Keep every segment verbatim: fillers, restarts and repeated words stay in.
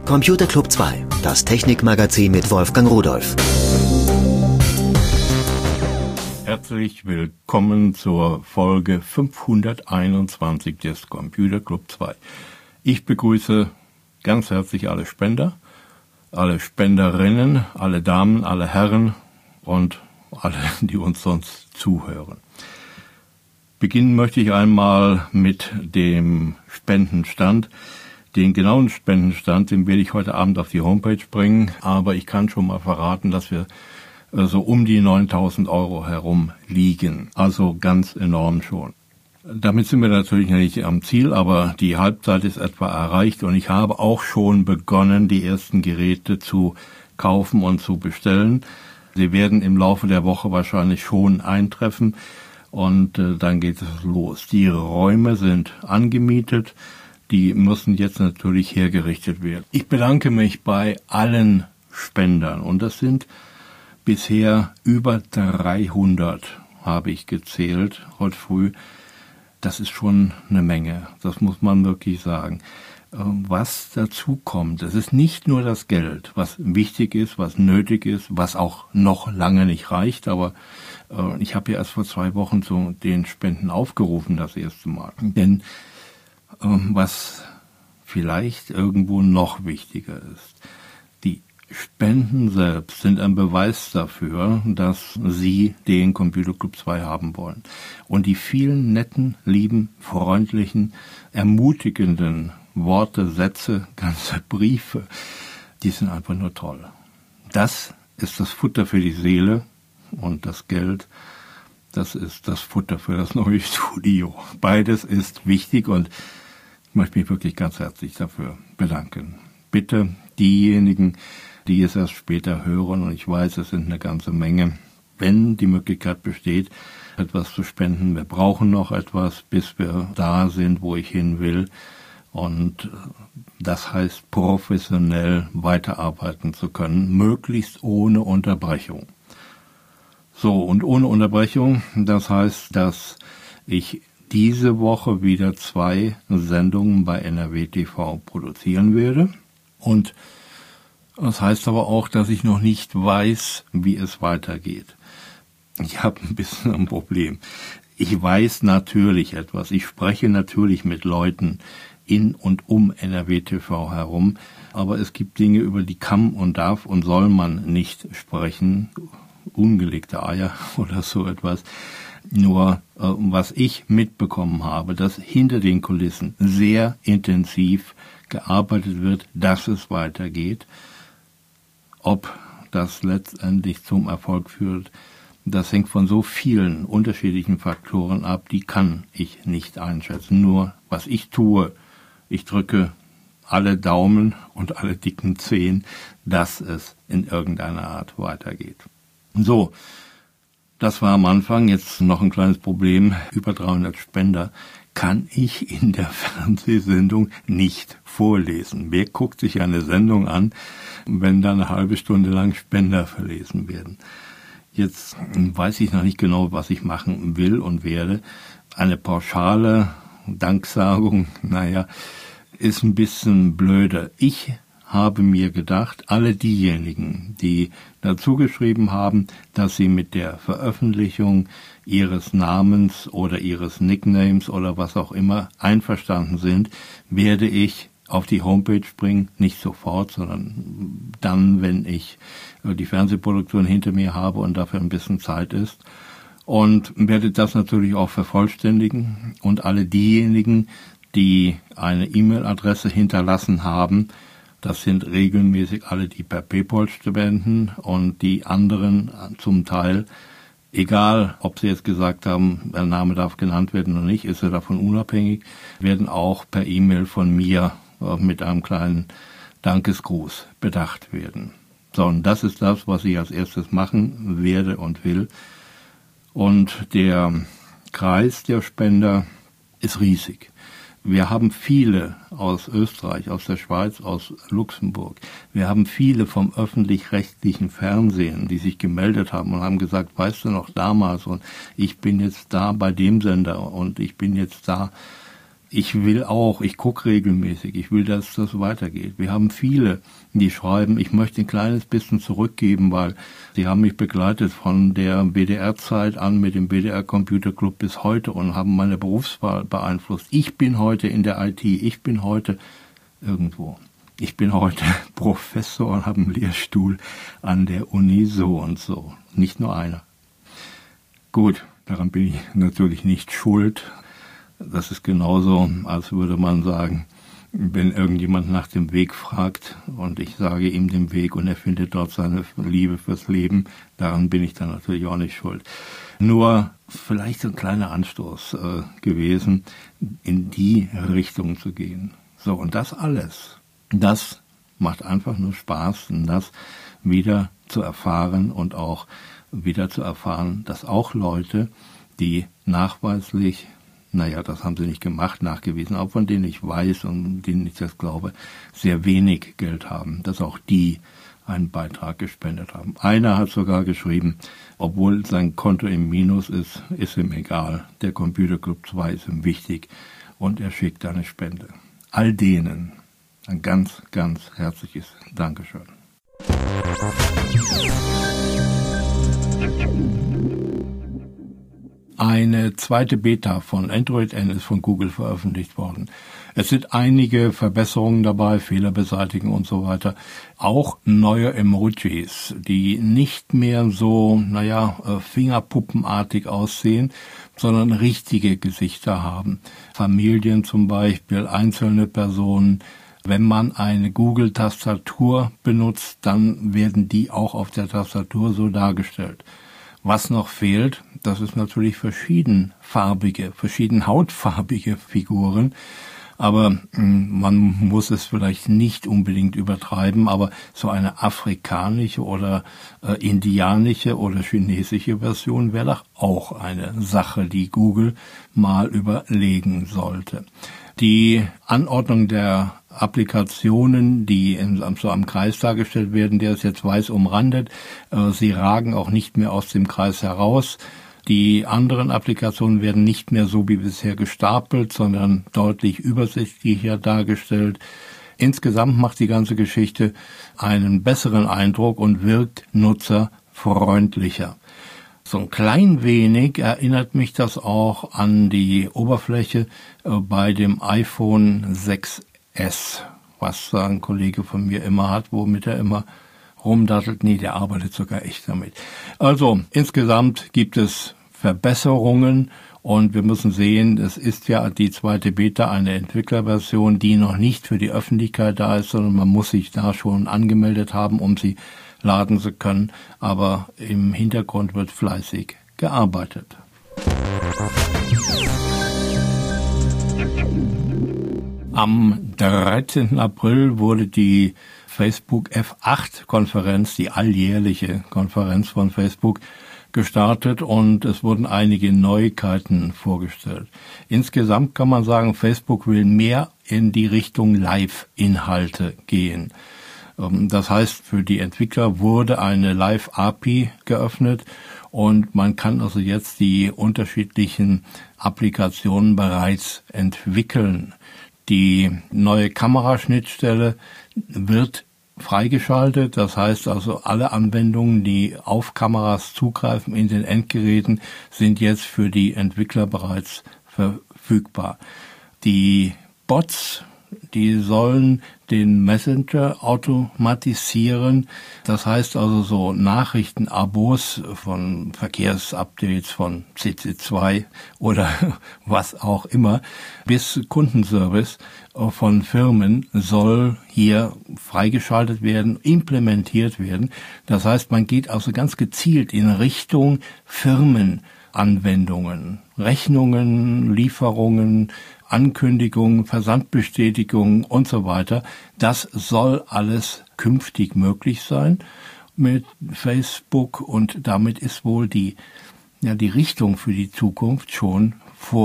Computer Club zwei, das Technikmagazin mit Wolfgang Rudolph. Herzlich willkommen zur Folge fünfhunderteinundzwanzig des Computer Club zwei. Ich begrüße ganz herzlich alle Spender, alle Spenderinnen, alle Damen, alle Herren und alle, die uns sonst zuhören. Beginnen möchte ich einmal mit dem Spendenstand. Den genauen Spendenstand, den werde ich heute Abend auf die Homepage bringen, aber ich kann schon mal verraten, dass wir so um die neuntausend Euro herum liegen. Also ganz enorm schon. Damit sind wir natürlich nicht am Ziel, aber die Halbzeit ist etwa erreicht und ich habe auch schon begonnen, die ersten Geräte zu kaufen und zu bestellen. Sie werden im Laufe der Woche wahrscheinlich schon eintreffen und äh, dann geht es los. Die Räume sind angemietet. Die müssen jetzt natürlich hergerichtet werden. Ich bedanke mich bei allen Spendern und das sind bisher über dreihundert, habe ich gezählt heute früh. Das ist schon eine Menge, das muss man wirklich sagen. Was dazu kommt, es ist nicht nur das Geld, was wichtig ist, was nötig ist, was auch noch lange nicht reicht, aber ich habe ja erst vor zwei Wochen zu den Spenden aufgerufen, das erste Mal. Denn was vielleicht irgendwo noch wichtiger ist, die Spenden selbst sind ein Beweis dafür, dass Sie den Computer Club zwei haben wollen. Und die vielen netten, lieben, freundlichen, ermutigenden Worte, Sätze, ganze Briefe, die sind einfach nur toll. Das ist das Futter für die Seele und das Geld, das ist das Futter für das neue Studio. Beides ist wichtig und ich möchte mich wirklich ganz herzlich dafür bedanken. Bitte diejenigen, die es erst später hören, und ich weiß, es sind eine ganze Menge, wenn die Möglichkeit besteht, etwas zu spenden. Wir brauchen noch etwas, bis wir da sind, wo ich hin will. Und das heißt, professionell weiterarbeiten zu können, möglichst ohne Unterbrechung. So, und ohne Unterbrechung, das heißt, dass ich diese Woche wieder zwei Sendungen bei N R W T V produzieren werde. Und das heißt aber auch, dass ich noch nicht weiß, wie es weitergeht. Ich habe ein bisschen ein Problem. Ich weiß natürlich etwas. Ich spreche natürlich mit Leuten in und um N R W T V herum. Aber es gibt Dinge, über die kann und darf und soll man nicht sprechen. Ungelegte Eier oder so etwas. Nur äh, was ich mitbekommen habe, dass hinter den Kulissen sehr intensiv gearbeitet wird, dass es weitergeht. Ob das letztendlich zum Erfolg führt, das hängt von so vielen unterschiedlichen Faktoren ab, die kann ich nicht einschätzen. Nur was ich tue, ich drücke alle Daumen und alle dicken Zehen, dass es in irgendeiner Art weitergeht. So. Das war am Anfang, jetzt noch ein kleines Problem. Über dreihundert Spender kann ich in der Fernsehsendung nicht vorlesen. Wer guckt sich eine Sendung an, wenn da eine halbe Stunde lang Spender verlesen werden? Jetzt weiß ich noch nicht genau, was ich machen will und werde. Eine pauschale Danksagung, naja, ist ein bisschen blöde. Ich habe mir gedacht, alle diejenigen, die dazu geschrieben haben, dass sie mit der Veröffentlichung ihres Namens oder ihres Nicknames oder was auch immer einverstanden sind, werde ich auf die Homepage bringen, nicht sofort, sondern dann, wenn ich die Fernsehproduktion hinter mir habe und dafür ein bisschen Zeit ist. Und werde das natürlich auch vervollständigen und alle diejenigen, die eine E-Mail-Adresse hinterlassen haben, das sind regelmäßig alle, die per PayPal spenden und die anderen zum Teil, egal ob sie jetzt gesagt haben, der Name darf genannt werden oder nicht, ist er davon unabhängig, werden auch per E-Mail von mir mit einem kleinen Dankesgruß bedacht werden. So, und das ist das, was ich als erstes machen werde und will. Und der Kreis der Spender ist riesig. Wir haben viele aus Österreich, aus der Schweiz, aus Luxemburg. Wir haben viele vom öffentlich-rechtlichen Fernsehen, die sich gemeldet haben und haben gesagt, weißt du noch damals und ich bin jetzt da bei dem Sender und ich bin jetzt da Ich will auch, ich gucke regelmäßig, ich will, dass das weitergeht. Wir haben viele, die schreiben, ich möchte ein kleines bisschen zurückgeben, weil sie haben mich begleitet von der B D R-Zeit an mit dem B D R Computer Club bis heute und haben meine Berufswahl beeinflusst. Ich bin heute in der I T, ich bin heute irgendwo. Ich bin heute Professor und habe einen Lehrstuhl an der Uni so und so. Nicht nur einer. Gut, daran bin ich natürlich nicht schuld. Das ist genauso, als würde man sagen, wenn irgendjemand nach dem Weg fragt und ich sage ihm den Weg und er findet dort seine Liebe fürs Leben, daran bin ich dann natürlich auch nicht schuld. Nur vielleicht ein kleiner Anstoß äh, gewesen, in die Richtung zu gehen. So, und das alles, das macht einfach nur Spaß, und das wieder zu erfahren und auch wieder zu erfahren, dass auch Leute, die nachweislich, naja, das haben sie nicht gemacht, nachgewiesen, auch von denen ich weiß und denen ich das glaube, sehr wenig Geld haben, dass auch die einen Beitrag gespendet haben. Einer hat sogar geschrieben, obwohl sein Konto im Minus ist, ist ihm egal. Der Computer Club zwei ist ihm wichtig und er schickt eine Spende. All denen ein ganz, ganz herzliches Dankeschön. Eine zweite Beta von Android N ist von Google veröffentlicht worden. Es sind einige Verbesserungen dabei, Fehler beseitigen und so weiter. Auch neue Emojis, die nicht mehr so, naja, fingerpuppenartig aussehen, sondern richtige Gesichter haben. Familien zum Beispiel, einzelne Personen. Wenn man eine Google-Tastatur benutzt, dann werden die auch auf der Tastatur so dargestellt. Was noch fehlt, das ist natürlich verschiedenfarbige, verschieden hautfarbige Figuren. Aber man muss es vielleicht nicht unbedingt übertreiben, aber so eine afrikanische oder äh, indianische oder chinesische Version wäre doch auch eine Sache, die Google mal überlegen sollte. Die Anordnung der Applikationen, die in, so am Kreis dargestellt werden, der ist jetzt weiß umrandet. Äh, sie ragen auch nicht mehr aus dem Kreis heraus. Die anderen Applikationen werden nicht mehr so wie bisher gestapelt, sondern deutlich übersichtlicher dargestellt. Insgesamt macht die ganze Geschichte einen besseren Eindruck und wirkt nutzerfreundlicher. So ein klein wenig erinnert mich das auch an die Oberfläche bei dem iPhone sechs S, was ein Kollege von mir immer hat, womit er immer rumdattelt. Nee, der arbeitet sogar echt damit. Also insgesamt gibt es Verbesserungen und wir müssen sehen, es ist ja die zweite Beta eine Entwicklerversion, die noch nicht für die Öffentlichkeit da ist, sondern man muss sich da schon angemeldet haben, um sie laden zu können. Aber im Hintergrund wird fleißig gearbeitet. Am dreizehnten April wurde die Facebook F acht Konferenz, die alljährliche Konferenz von Facebook, gestartet und es wurden einige Neuigkeiten vorgestellt. Insgesamt kann man sagen, Facebook will mehr in die Richtung Live-Inhalte gehen. Das heißt, für die Entwickler wurde eine Live-A P I geöffnet und man kann also jetzt die unterschiedlichen Applikationen bereits entwickeln. Die neue Kameraschnittstelle wird freigeschaltet, das heißt also alle Anwendungen, die auf Kameras zugreifen in den Endgeräten, sind jetzt für die Entwickler bereits verfügbar. Die Bots, die sollen den Messenger automatisieren. Das heißt also so Nachrichtenabos von Verkehrsupdates von C C zwei oder was auch immer bis Kundenservice von Firmen soll hier freigeschaltet werden, implementiert werden. Das heißt, man geht also ganz gezielt in Richtung Firmenanwendungen, Rechnungen, Lieferungen, Ankündigungen, Versandbestätigungen und so weiter. Das soll alles künftig möglich sein mit Facebook und damit ist wohl die, ja, die Richtung für die Zukunft schon vorgegeben.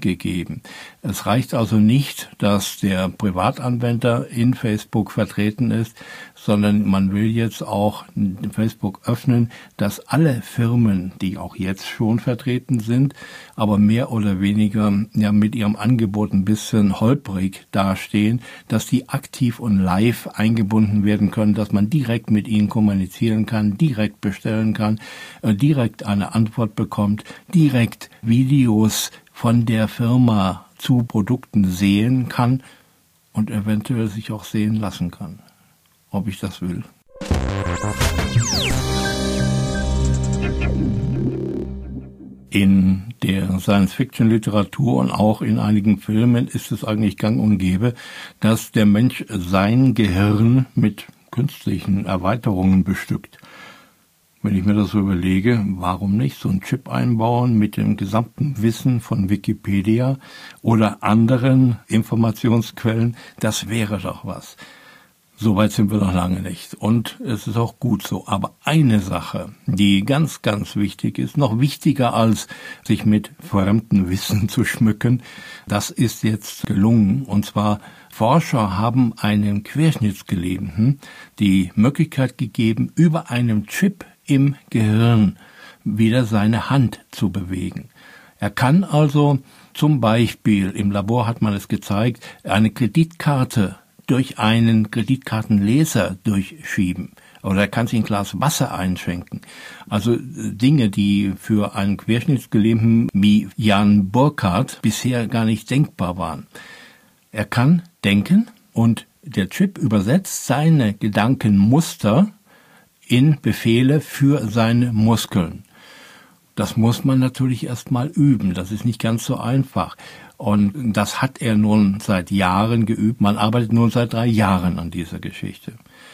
gegeben. Es reicht also nicht, dass der Privatanwender in Facebook vertreten ist, sondern man will jetzt auch Facebook öffnen, dass alle Firmen, die auch jetzt schon vertreten sind, aber mehr oder weniger ja mit ihrem Angebot ein bisschen holprig dastehen, dass die aktiv und live eingebunden werden können, dass man direkt mit ihnen kommunizieren kann, direkt bestellen kann, äh, direkt eine Antwort bekommt, direkt Videos von der Firma zu Produkten sehen kann und eventuell sich auch sehen lassen kann, ob ich das will. In der Science-Fiction-Literatur und auch in einigen Filmen ist es eigentlich gang und gäbe, dass der Mensch sein Gehirn mit künstlichen Erweiterungen bestückt. Wenn ich mir das so überlege, warum nicht so einen Chip einbauen mit dem gesamten Wissen von Wikipedia oder anderen Informationsquellen, das wäre doch was. Soweit sind wir noch lange nicht. Und es ist auch gut so. Aber eine Sache, die ganz, ganz wichtig ist, noch wichtiger als sich mit fremdem Wissen zu schmücken, das ist jetzt gelungen. Und zwar Forscher haben einem Querschnittsgelähmten die Möglichkeit gegeben, über einem Chip im Gehirn wieder seine Hand zu bewegen. Er kann also zum Beispiel, im Labor hat man es gezeigt, eine Kreditkarte durch einen Kreditkartenleser durchschieben. Oder er kann sich ein Glas Wasser einschenken. Also Dinge, die für einen Querschnittsgelähmten wie Jan Burkhardt bisher gar nicht denkbar waren. Er kann denken und der Chip übersetzt seine Gedankenmuster in Befehle für seine Muskeln. Das muss man natürlich erst mal üben. Das ist nicht ganz so einfach. Und das hat er nun seit Jahren geübt. Man arbeitet nun seit drei Jahren an dieser Geschichte.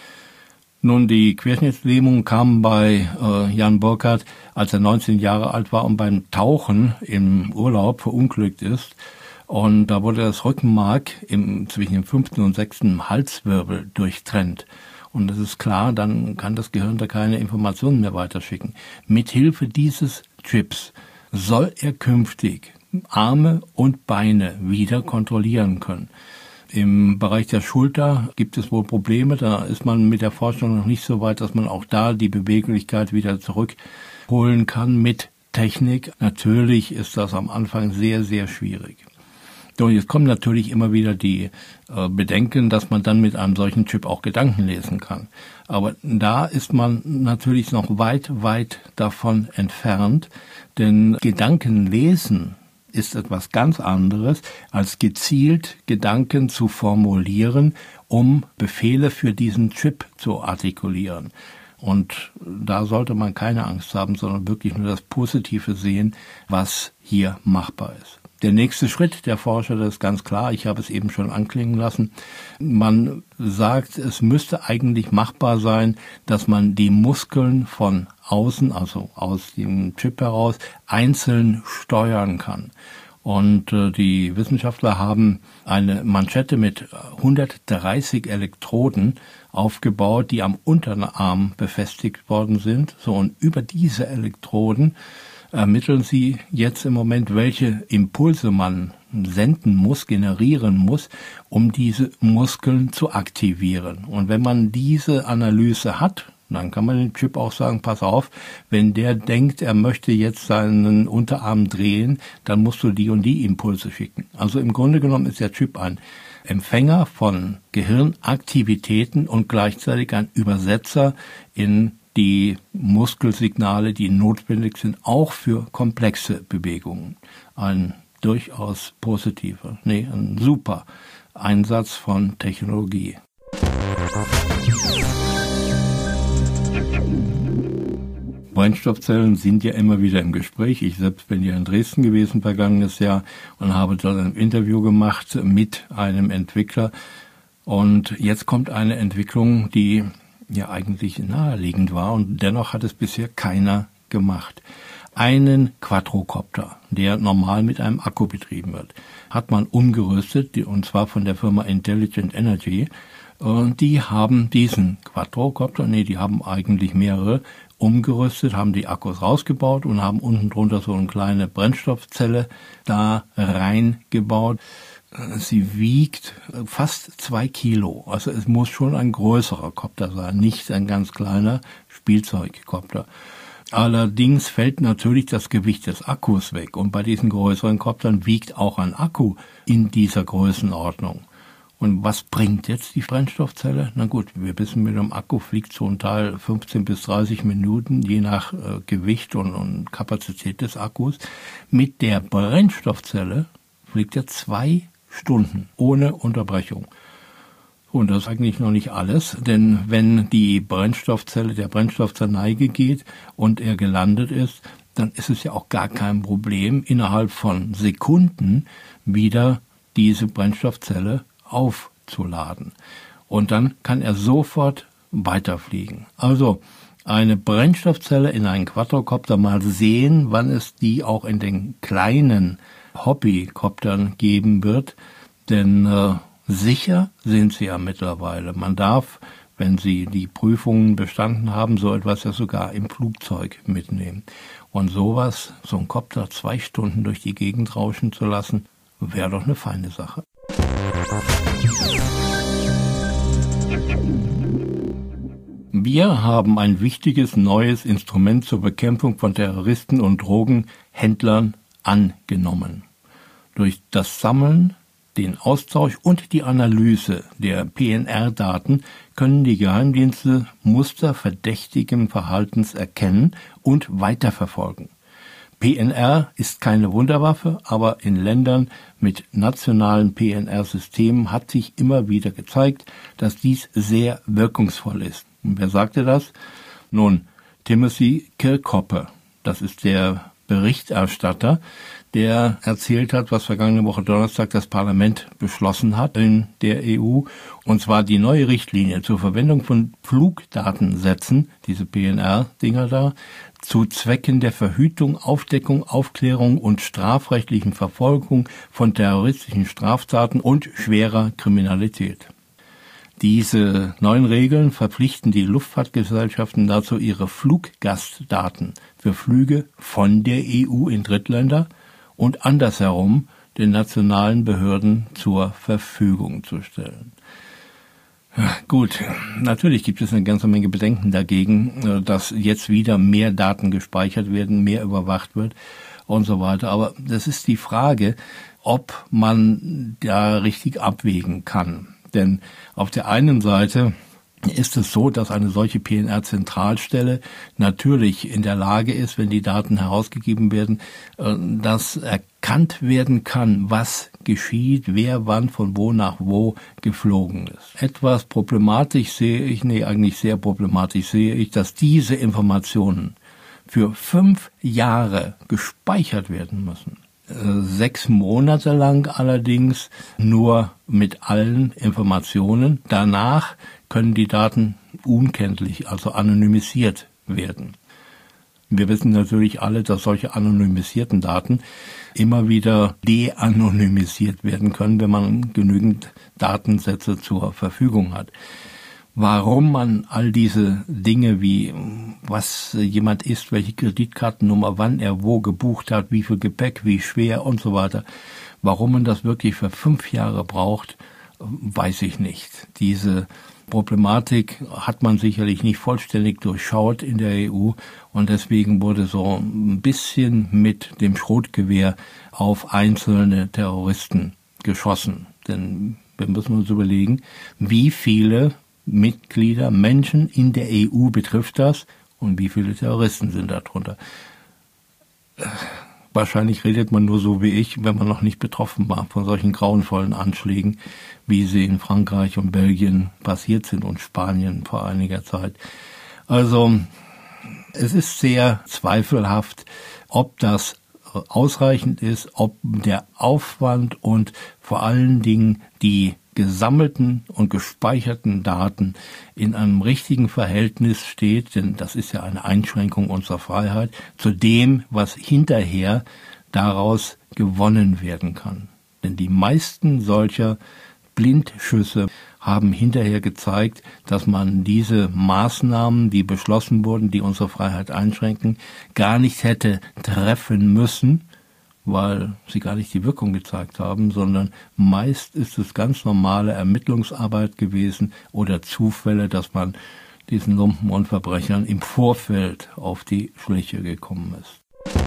Nun, die Querschnittslähmung kam bei äh, Jan Burkhardt, als er neunzehn Jahre alt war und beim Tauchen im Urlaub verunglückt ist. Und da wurde das Rückenmark im, zwischen dem fünften und sechsten Halswirbel durchtrennt. Und das ist klar, dann kann das Gehirn da keine Informationen mehr weiterschicken. Mithilfe dieses Chips soll er künftig Arme und Beine wieder kontrollieren können. Im Bereich der Schulter gibt es wohl Probleme. Da ist man mit der Forschung noch nicht so weit, dass man auch da die Beweglichkeit wieder zurückholen kann mit Technik. Natürlich ist das am Anfang sehr, sehr schwierig. So, jetzt kommen natürlich immer wieder die äh, Bedenken, dass man dann mit einem solchen Chip auch Gedanken lesen kann. Aber da ist man natürlich noch weit, weit davon entfernt, denn Gedanken lesen ist etwas ganz anderes, als gezielt Gedanken zu formulieren, um Befehle für diesen Chip zu artikulieren. Und da sollte man keine Angst haben, sondern wirklich nur das Positive sehen, was hier machbar ist. Der nächste Schritt der Forscher, das ist ganz klar, ich habe es eben schon anklingen lassen, man sagt, es müsste eigentlich machbar sein, dass man die Muskeln von außen, also aus dem Chip heraus, einzeln steuern kann. Und äh, die Wissenschaftler haben eine Manschette mit hundertdreißig Elektroden aufgebaut, die am Unterarm befestigt worden sind. So, und über diese Elektroden ermitteln sie jetzt im Moment, welche Impulse man senden muss, generieren muss, um diese Muskeln zu aktivieren. Und wenn man diese Analyse hat, dann kann man dem Chip auch sagen, pass auf, wenn der denkt, er möchte jetzt seinen Unterarm drehen, dann musst du die und die Impulse schicken. Also im Grunde genommen ist der Chip ein Empfänger von Gehirnaktivitäten und gleichzeitig ein Übersetzer in die Muskelsignale, die notwendig sind, auch für komplexe Bewegungen. Ein durchaus positiver, nee, ein super Einsatz von Technologie. Brennstoffzellen sind ja immer wieder im Gespräch. Ich selbst bin ja in Dresden gewesen vergangenes Jahr und habe dort ein Interview gemacht mit einem Entwickler. Und jetzt kommt eine Entwicklung, die ja eigentlich naheliegend war und dennoch hat es bisher keiner gemacht. Einen Quadrocopter, der normal mit einem Akku betrieben wird, hat man umgerüstet, und zwar von der Firma Intelligent Energy. Und die haben diesen Quadrocopter, nee, die haben eigentlich mehrere, umgerüstet, haben die Akkus rausgebaut und haben unten drunter so eine kleine Brennstoffzelle da reingebaut. Sie wiegt fast zwei Kilo. Also es muss schon ein größerer Kopter sein, nicht ein ganz kleiner Spielzeugkopter. Allerdings fällt natürlich das Gewicht des Akkus weg. Und bei diesen größeren Koptern wiegt auch ein Akku in dieser Größenordnung. Und was bringt jetzt die Brennstoffzelle? Na gut, wir wissen, mit einem Akku fliegt so ein Teil fünfzehn bis dreißig Minuten, je nach äh, Gewicht und, und Kapazität des Akkus. Mit der Brennstoffzelle fliegt er zwei Stunden ohne Unterbrechung. Und das ist eigentlich noch nicht alles, denn wenn die Brennstoffzelle, der Brennstoff zur Neige geht und er gelandet ist, dann ist es ja auch gar kein Problem, innerhalb von Sekunden wieder diese Brennstoffzelle aufzuladen. Und dann kann er sofort weiterfliegen. Also eine Brennstoffzelle in einen Quadrocopter, mal sehen, wann es die auch in den kleinen Hobbykoptern geben wird, denn äh, sicher sind sie ja mittlerweile. Man darf, wenn sie die Prüfungen bestanden haben, so etwas ja sogar im Flugzeug mitnehmen. Und sowas, so ein Kopter zwei Stunden durch die Gegend rauschen zu lassen, wäre doch eine feine Sache. Wir haben ein wichtiges neues Instrument zur Bekämpfung von Terroristen und Drogenhändlern angenommen. Durch das Sammeln, den Austausch und die Analyse der P N R-Daten können die Geheimdienste Muster verdächtigen Verhaltens erkennen und weiterverfolgen. P N R ist keine Wunderwaffe, aber in Ländern mit nationalen P N R-Systemen hat sich immer wieder gezeigt, dass dies sehr wirkungsvoll ist. Und wer sagte das? Nun, Timothy Kirkhope, das ist der Berichterstatter, der erzählt hat, was vergangene Woche Donnerstag das Parlament beschlossen hat in der E U, und zwar die neue Richtlinie zur Verwendung von Flugdatensätzen, diese P N R-Dinger da, zu Zwecken der Verhütung, Aufdeckung, Aufklärung und strafrechtlichen Verfolgung von terroristischen Straftaten und schwerer Kriminalität. Diese neuen Regeln verpflichten die Luftfahrtgesellschaften dazu, ihre Fluggastdaten für Flüge von der E U in Drittländer und andersherum den nationalen Behörden zur Verfügung zu stellen. Gut, natürlich gibt es eine ganze Menge Bedenken dagegen, dass jetzt wieder mehr Daten gespeichert werden, mehr überwacht wird und so weiter. Aber das ist die Frage, ob man da richtig abwägen kann. Denn auf der einen Seite ist es so, dass eine solche P N R-Zentralstelle natürlich in der Lage ist, wenn die Daten herausgegeben werden, dass erkannt werden kann, was geschieht, wer wann von wo nach wo geflogen ist. Etwas problematisch sehe ich, nee, eigentlich sehr problematisch sehe ich, dass diese Informationen für fünf Jahre gespeichert werden müssen. Sechs Monate lang allerdings nur mit allen Informationen. Danach können die Daten unkenntlich, also anonymisiert werden. Wir wissen natürlich alle, dass solche anonymisierten Daten immer wieder de-anonymisiert werden können, wenn man genügend Datensätze zur Verfügung hat. Warum man all diese Dinge wie was jemand ist, welche Kreditkartennummer, wann er wo gebucht hat, wie viel Gepäck, wie schwer und so weiter, warum man das wirklich für fünf Jahre braucht, weiß ich nicht. Diese Problematik hat man sicherlich nicht vollständig durchschaut in der E U und deswegen wurde so ein bisschen mit dem Schrotgewehr auf einzelne Terroristen geschossen. Denn wir müssen uns überlegen, wie viele Mitglieder, Menschen in der E U betrifft das und wie viele Terroristen sind darunter. Wahrscheinlich redet man nur so wie ich, wenn man noch nicht betroffen war von solchen grauenvollen Anschlägen, wie sie in Frankreich und Belgien passiert sind und Spanien vor einiger Zeit. Also es ist sehr zweifelhaft, ob das ausreichend ist, ob der Aufwand und vor allen Dingen die gesammelten und gespeicherten Daten in einem richtigen Verhältnis steht, denn das ist ja eine Einschränkung unserer Freiheit, zu dem, was hinterher daraus gewonnen werden kann. Denn die meisten solcher Blindschüsse haben hinterher gezeigt, dass man diese Maßnahmen, die beschlossen wurden, die unsere Freiheit einschränken, gar nicht hätte treffen müssen, weil sie gar nicht die Wirkung gezeigt haben, sondern meist ist es ganz normale Ermittlungsarbeit gewesen oder Zufälle, dass man diesen Lumpen und Verbrechern im Vorfeld auf die Schliche gekommen ist.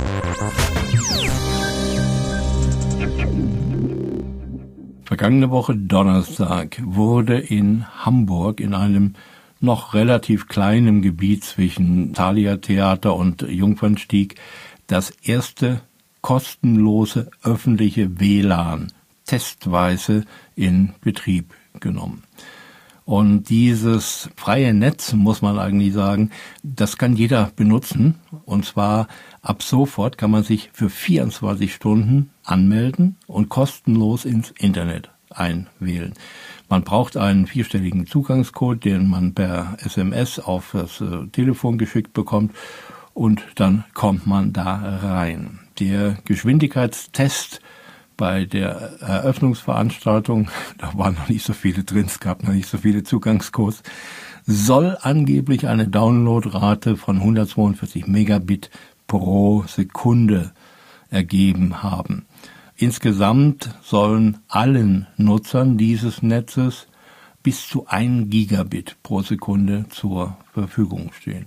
Vergangene Woche Donnerstag wurde in Hamburg in einem noch relativ kleinen Gebiet zwischen Thalia Theater und Jungfernstieg das erste kostenlose öffentliche W L A N testweise in Betrieb genommen. Und dieses freie Netz, muss man eigentlich sagen, das kann jeder benutzen. Und zwar ab sofort kann man sich für vierundzwanzig Stunden anmelden und kostenlos ins Internet einwählen. Man braucht einen vierstelligen Zugangscode, den man per S M S auf das äh, Telefon geschickt bekommt. Und dann kommt man da rein. Der Geschwindigkeitstest bei der Eröffnungsveranstaltung, da waren noch nicht so viele drin, es gab noch nicht so viele Zugangscodes, soll angeblich eine Downloadrate von hundertzweiundvierzig Megabit pro Sekunde ergeben haben. Insgesamt sollen allen Nutzern dieses Netzes bis zu ein Gigabit pro Sekunde zur Verfügung stehen.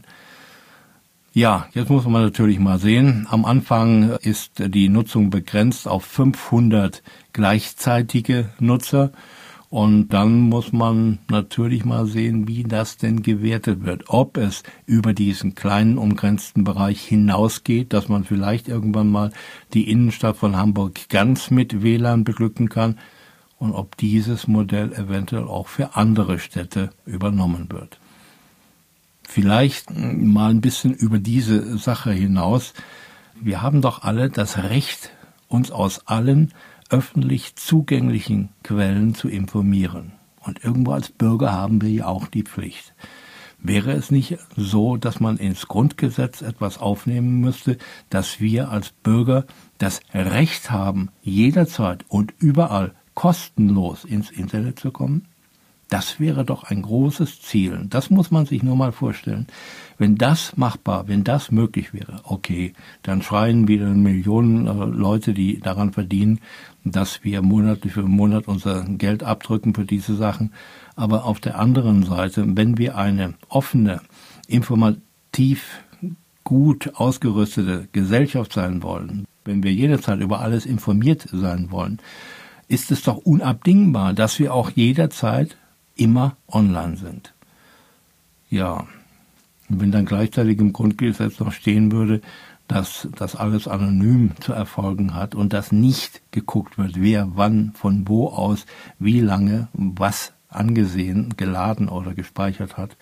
Ja, jetzt muss man natürlich mal sehen. Am Anfang ist die Nutzung begrenzt auf fünfhundert gleichzeitige Nutzer. Und dann muss man natürlich mal sehen, wie das denn gewertet wird. Ob es über diesen kleinen umgrenzten Bereich hinausgeht, dass man vielleicht irgendwann mal die Innenstadt von Hamburg ganz mit W L A N beglücken kann. Und ob dieses Modell eventuell auch für andere Städte übernommen wird. Vielleicht mal ein bisschen über diese Sache hinaus. Wir haben doch alle das Recht, uns aus allen öffentlich zugänglichen Quellen zu informieren. Und irgendwo als Bürger haben wir ja auch die Pflicht. Wäre es nicht so, dass man ins Grundgesetz etwas aufnehmen müsste, dass wir als Bürger das Recht haben, jederzeit und überall kostenlos ins Internet zu kommen? Das wäre doch ein großes Ziel. Das muss man sich nur mal vorstellen. Wenn das machbar, wenn das möglich wäre, okay, dann schreien wieder Millionen äh, Leute, die daran verdienen, dass wir monatlich für Monat unser Geld abdrücken für diese Sachen. Aber auf der anderen Seite, wenn wir eine offene, informativ gut ausgerüstete Gesellschaft sein wollen, wenn wir jederzeit über alles informiert sein wollen, ist es doch unabdingbar, dass wir auch jederzeit immer online sind. Ja, wenn dann gleichzeitig im Grundgesetz noch stehen würde, dass das alles anonym zu erfolgen hat und dass nicht geguckt wird, wer wann, von wo aus, wie lange, was angesehen, geladen oder gespeichert hat.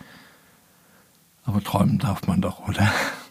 Aber träumen darf man doch, oder?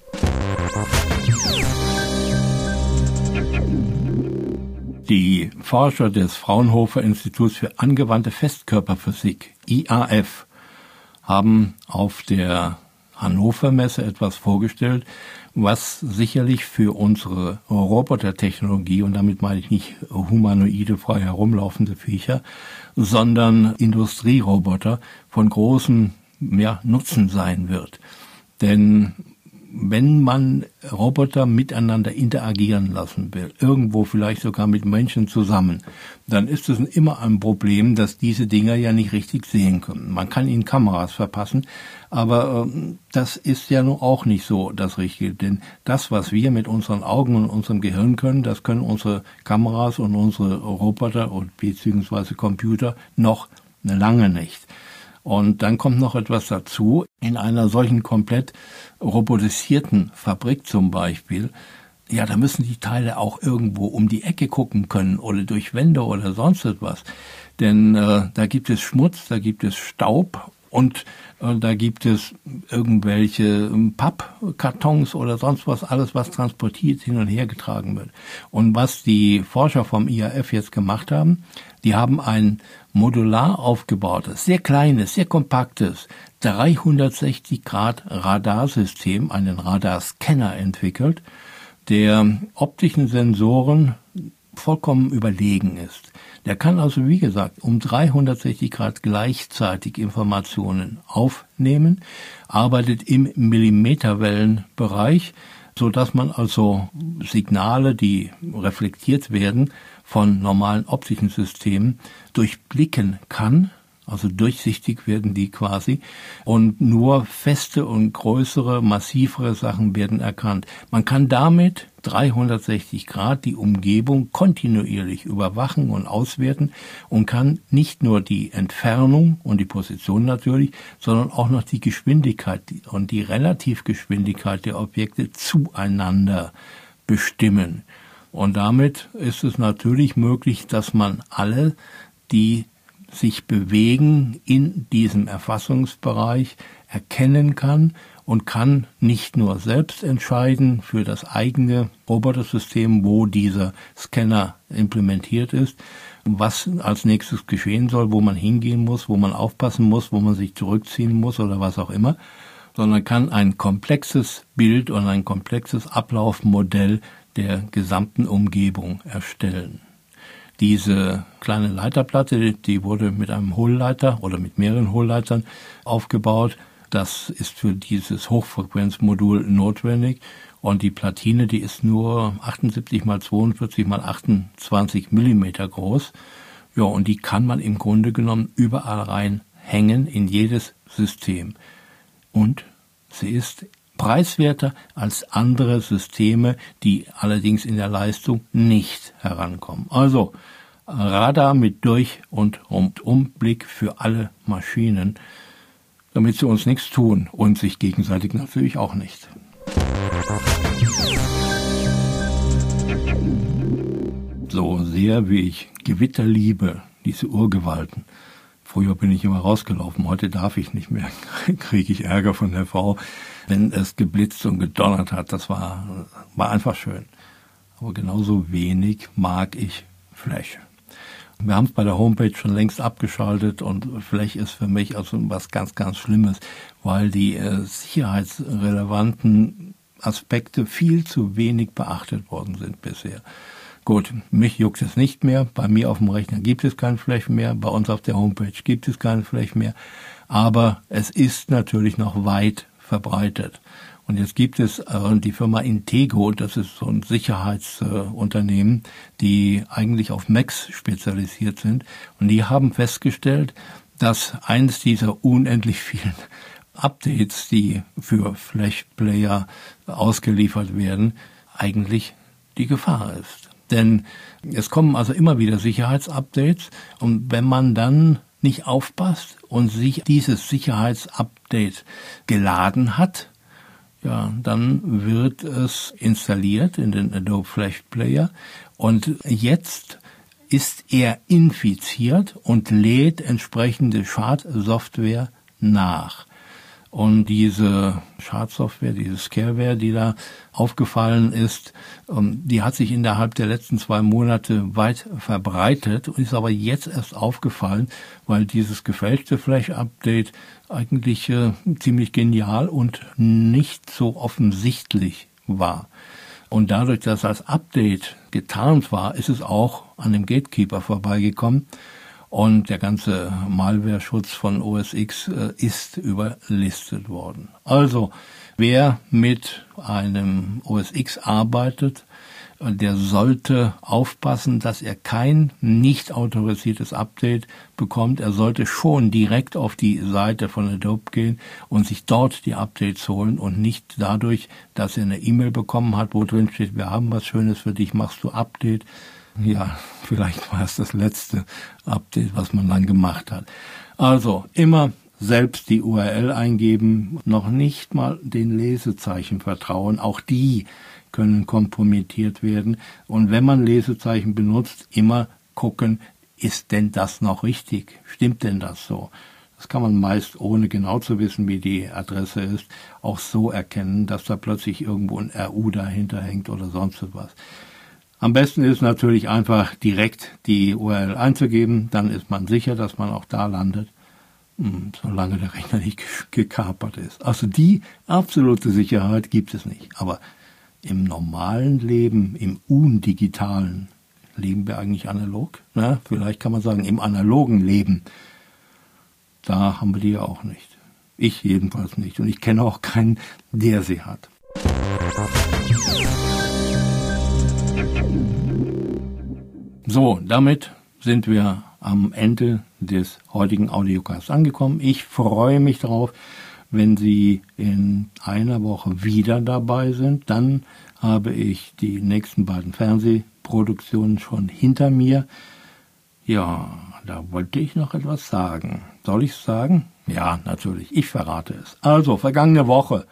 Die Forscher des Fraunhofer Instituts für angewandte Festkörperphysik, I A F, haben auf der Hannover Messe etwas vorgestellt, was sicherlich für unsere Robotertechnologie, und damit meine ich nicht humanoide, frei herumlaufende Viecher, sondern Industrieroboter von großem ja, Nutzen sein wird. Denn wenn man Roboter miteinander interagieren lassen will, irgendwo vielleicht sogar mit Menschen zusammen, dann ist es immer ein Problem, dass diese Dinger ja nicht richtig sehen können. Man kann ihnen Kameras verpassen, aber äh, das ist ja nun auch nicht so das Richtige. Denn das, was wir mit unseren Augen und unserem Gehirn können, das können unsere Kameras und unsere Roboter und beziehungsweise Computer noch lange nicht. Und dann kommt noch etwas dazu. In einer solchen komplett robotisierten Fabrik zum Beispiel, ja, da müssen die Teile auch irgendwo um die Ecke gucken können oder durch Wände oder sonst etwas. Denn äh, da gibt es Schmutz, da gibt es Staub und äh, da gibt es irgendwelche Pappkartons oder sonst was, alles was transportiert hin und her getragen wird. Und was die Forscher vom I A F jetzt gemacht haben, die haben ein modular aufgebautes, sehr kleines, sehr kompaktes dreihundertsechzig Grad Radarsystem, einen Radarscanner entwickelt, der optischen Sensoren vollkommen überlegen ist. Der kann also, wie gesagt, um dreihundertsechzig Grad gleichzeitig Informationen aufnehmen, arbeitet im Millimeterwellenbereich, so dass man also Signale, die reflektiert werden von normalen optischen Systemen, durchblicken kann. Also durchsichtig werden die quasi und nur feste und größere, massivere Sachen werden erkannt. Man kann damit dreihundertsechzig Grad die Umgebung kontinuierlich überwachen und auswerten und kann nicht nur die Entfernung und die Position natürlich, sondern auch noch die Geschwindigkeit und die Relativgeschwindigkeit der Objekte zueinander bestimmen. Und damit ist es natürlich möglich, dass man alle, die sich bewegen in diesem Erfassungsbereich, erkennen kann und kann nicht nur selbst entscheiden für das eigene Robotersystem, wo dieser Scanner implementiert ist, was als nächstes geschehen soll, wo man hingehen muss, wo man aufpassen muss, wo man sich zurückziehen muss oder was auch immer, sondern kann ein komplexes Bild und ein komplexes Ablaufmodell der gesamten Umgebung erstellen. Diese kleine Leiterplatte, die wurde mit einem Hohlleiter oder mit mehreren Hohlleitern aufgebaut. Das ist für dieses Hochfrequenzmodul notwendig. Und die Platine, die ist nur achtundsiebzig mal zweiundvierzig mal achtundzwanzig Millimeter groß. Ja, und die kann man im Grunde genommen überall reinhängen in jedes System. Und sie ist preiswerter als andere Systeme, die allerdings in der Leistung nicht herankommen. Also Radar mit Durch- und Rundumblick für alle Maschinen, damit sie uns nichts tun und sich gegenseitig natürlich auch nicht. So sehr wie ich Gewitter liebe, diese Urgewalten. Früher bin ich immer rausgelaufen, heute darf ich nicht mehr, kriege ich Ärger von der Frau, wenn es geblitzt und gedonnert hat. Das war, war einfach schön. Aber genauso wenig mag ich Flash. Wir haben es bei der Homepage schon längst abgeschaltet und Flash ist für mich also was ganz, ganz Schlimmes, weil die äh, sicherheitsrelevanten Aspekte viel zu wenig beachtet worden sind bisher. Gut, mich juckt es nicht mehr. Bei mir auf dem Rechner gibt es kein Flash mehr. Bei uns auf der Homepage gibt es kein Flash mehr. Aber es ist natürlich noch weit verbreitet. Und jetzt gibt es äh, die Firma Intego, das ist so ein Sicherheitsunternehmen, äh, die eigentlich auf Macs spezialisiert sind. Und die haben festgestellt, dass eines dieser unendlich vielen Updates, die für Flash-Player ausgeliefert werden, eigentlich die Gefahr ist. Denn es kommen also immer wieder Sicherheitsupdates und wenn man dann nicht aufpasst und sich dieses Sicherheitsupdate geladen hat, ja, dann wird es installiert in den Adobe Flash Player und jetzt ist er infiziert und lädt entsprechende Schadsoftware nach. Und diese Schadsoftware, diese Scareware, die da aufgefallen ist, die hat sich innerhalb der letzten zwei Monate weit verbreitet und ist aber jetzt erst aufgefallen, weil dieses gefälschte Flash-Update eigentlich äh, ziemlich genial und nicht so offensichtlich war. Und dadurch, dass das Update getarnt war, ist es auch an dem Gatekeeper vorbeigekommen. Und der ganze Malware-Schutz von O S X äh, ist überlistet worden. Also, wer mit einem O S X arbeitet, äh, der sollte aufpassen, dass er kein nicht autorisiertes Update bekommt. Er sollte schon direkt auf die Seite von Adobe gehen und sich dort die Updates holen und nicht dadurch, dass er eine E-Mail bekommen hat, wo drin steht, wir haben was Schönes für dich, machst du Update. Ja, vielleicht war es das letzte Update, was man dann gemacht hat. Also immer selbst die U R L eingeben, noch nicht mal den Lesezeichen vertrauen. Auch die können kompromittiert werden. Und wenn man Lesezeichen benutzt, immer gucken, ist denn das noch richtig? Stimmt denn das so? Das kann man meist, ohne genau zu wissen, wie die Adresse ist, auch so erkennen, dass da plötzlich irgendwo ein R U dahinter hängt oder sonst was. Am besten ist natürlich einfach direkt die U R L einzugeben, dann ist man sicher, dass man auch da landet, solange der Rechner nicht gekapert ist. Also die absolute Sicherheit gibt es nicht. Aber im normalen Leben, im undigitalen leben wir eigentlich analog? Na, vielleicht kann man sagen, im analogen Leben, da haben wir die ja auch nicht. Ich jedenfalls nicht. Und ich kenne auch keinen, der sie hat. So, damit sind wir am Ende des heutigen Audiocasts angekommen. Ich freue mich darauf, wenn Sie in einer Woche wieder dabei sind. Dann habe ich die nächsten beiden Fernsehproduktionen schon hinter mir. Ja, da wollte ich noch etwas sagen. Soll ich es sagen? Ja, natürlich. Ich verrate es. Also, vergangene Woche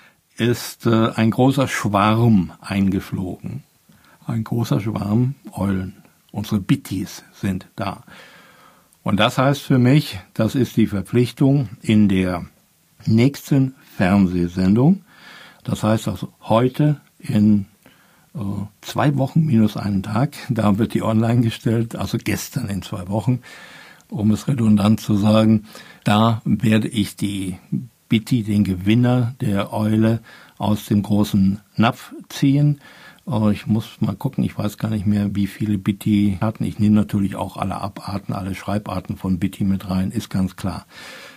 ist äh, ein großer Schwarm eingeflogen. Ein großer Schwarm Eulen. Unsere Bittis sind da. Und das heißt für mich, das ist die Verpflichtung in der nächsten Fernsehsendung. Das heißt also heute in äh, zwei Wochen minus einen Tag. Da wird die online gestellt, also gestern in zwei Wochen, um es redundant zu sagen. Da werde ich die Bitti, den Gewinner der Eule, aus dem großen Napf ziehen. Ich muss mal gucken, ich weiß gar nicht mehr, wie viele Bitti hatten. Ich nehme natürlich auch alle Abarten, alle Schreibarten von Bitti mit rein, ist ganz klar.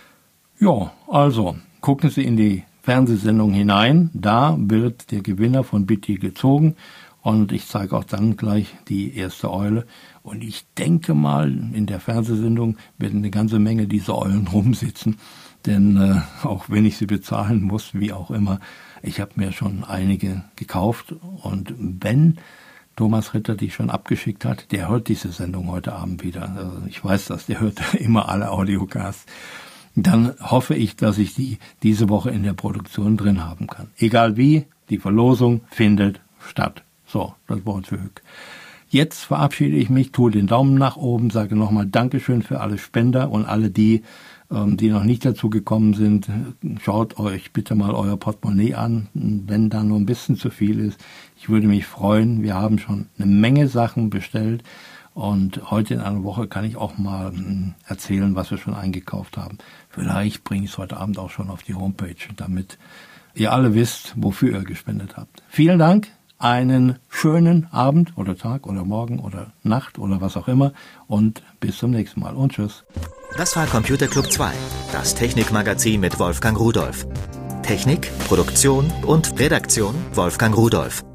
Ja, also gucken Sie in die Fernsehsendung hinein. Da wird der Gewinner von Bitti gezogen und ich zeige auch dann gleich die erste Eule. Und ich denke mal, in der Fernsehsendung werden eine ganze Menge dieser Eulen rumsitzen. Denn äh, auch wenn ich sie bezahlen muss, wie auch immer, ich habe mir schon einige gekauft. Und wenn Thomas Ritter die schon abgeschickt hat, der hört diese Sendung heute Abend wieder. Also ich weiß das, der hört immer alle Audiocasts. Dann hoffe ich, dass ich die diese Woche in der Produktion drin haben kann. Egal wie, die Verlosung findet statt. So, das Wort für Hück. Jetzt verabschiede ich mich, tue den Daumen nach oben, sage nochmal Dankeschön für alle Spender und alle die, die noch nicht dazu gekommen sind. Schaut euch bitte mal euer Portemonnaie an, wenn da nur ein bisschen zu viel ist. Ich würde mich freuen. Wir haben schon eine Menge Sachen bestellt und heute in einer Woche kann ich auch mal erzählen, was wir schon eingekauft haben. Vielleicht bringe ich es heute Abend auch schon auf die Homepage, damit ihr alle wisst, wofür ihr gespendet habt. Vielen Dank. Einen schönen Abend oder Tag oder Morgen oder Nacht oder was auch immer und bis zum nächsten Mal und tschüss. Das war Computer Club zwei, das Technikmagazin mit Wolfgang Rudolph. Technik, Produktion und Redaktion Wolfgang Rudolph.